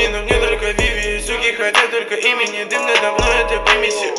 камни, но мне только Виви. Суки хотят только имени, дым надо мной это примеси.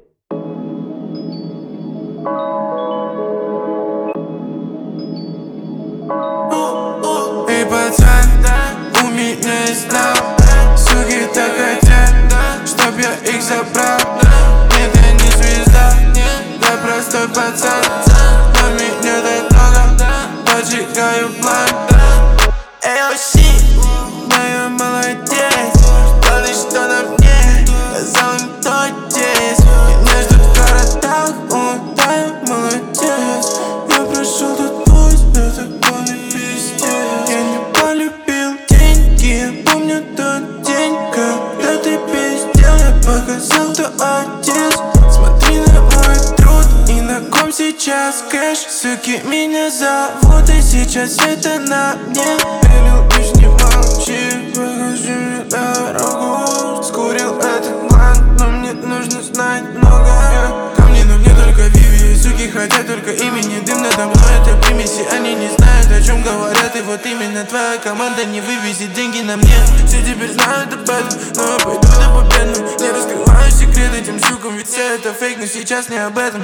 Эй, пацан, у меня есть план. Суки так хотят, чтоб я их забрал. Нет, я не звезда, я простой пацан. Но меня так много, поджигаю план. Эй, оси, да я молодец. Знали, что на мне, сказал им, кто здесь. Меня ждут в городах, да я молодец. Я прошел тут путь, это полный пиздец. Я не полюбил деньги, помню тот день, когда ты пиздел. Я показал, кто отец. Смотри на мой труд и на ком сейчас кэш. Суки меня зовут, и сейчас это на мне. Лишь не молчи, покажи мне дорогу. Скурил этот блант, но мне нужно знать много. Камни, но мне только Виви. Суки хотят только имени, дым надо мной это примеси. Они не знают, о чем говорят, и вот именно твоя команда не вывезет деньги на мне. Все теперь знают об этом, но я пойду до победного. Не раскрываю секрет этим сукам, ведь все это фейк, но сейчас не об этом.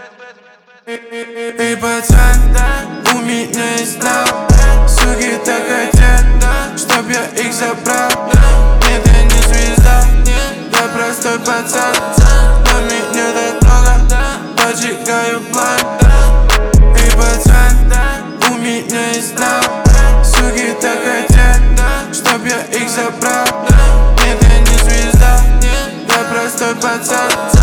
Эй, пацан, у меня есть план. Суки так хотят, чтоб я их забрал. Нет, я не звезда, я простой пацан. Но меня так много, поджигаю план. Эй, пацан, у меня есть план. Суки так хотят, чтоб я их забрал. Нет, я не звезда, я простой пацан.